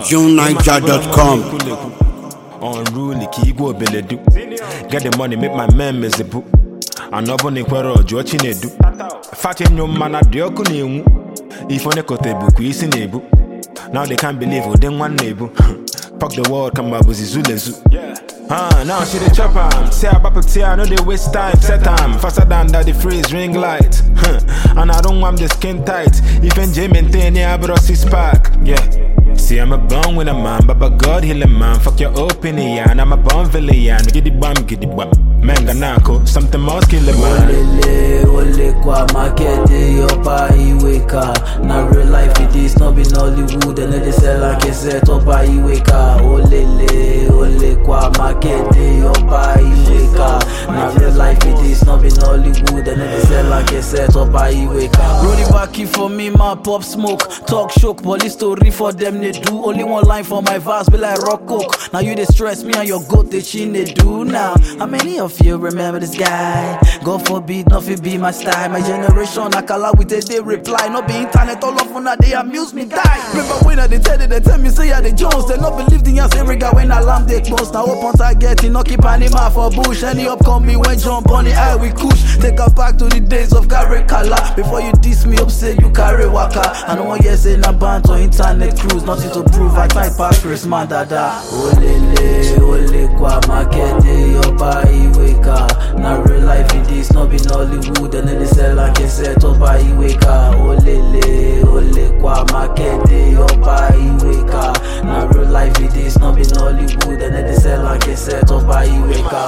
JuneNiger.com. Unruly, Kigo Beledu. Get the money, make my man miserable. Another Niquero, George Nedu. Fatting no man at the Okuni. If on a cotebu, is in a book. Now they can't believe who then one neighbor. Fuck the world, come up with Zulezu. Now she the chopper. Say about to I know they waste time, set time. Faster than that, the freeze ring light. And I don't want the skin tight. Even J maintain, yeah, I brought 6 pack. Yeah. See, I'm a born with a man, but God heal a man. Fuck your opinion, and I'm a born villain. Get the bum, Manga nako, something more kill a man. Ole kwa makete yopa iweka. Na real life it is not been Hollywood. And they sell like a set opa iweka. Ole kwa makete yopa iweka. Na real life it is not been Hollywood. And they sell like a set opa iweka. Roll it back for me, my pop smoke. Talk shook, police story for them they do. Only one line for my verse, be like rock coke. Now you they stress me and your goat they chin they do now. How many of you remember this guy? God forbid, nothing be my style. My generation, I call out with a day reply. Not be internet all of when they amuse me, die. Remember when they tell me say the Jones. They not believe in us every guy when alarm they close. Now open target, no keep animal for bush. Any upcoming when jump on the eye we kush. Take us back to the days of carry color. Before you diss me up, say you carry waka. I know one year say na band or internet cruise. Nothing to prove, I type out Chris man dada. Ole kwa makete yopa iweka. Na real life it is not been Hollywood. And then they sell like a set opa iweka. Ole kwa makete yopa iweka. Na real life it is not been Hollywood. And then they sell like a set opa iweka.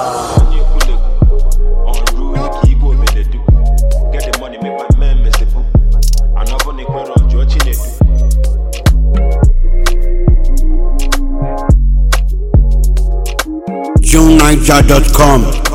Unruly, Kigo Beledu. Get the money, make my man miserable. Another Niquero, George Nedu. JuneNiger.com.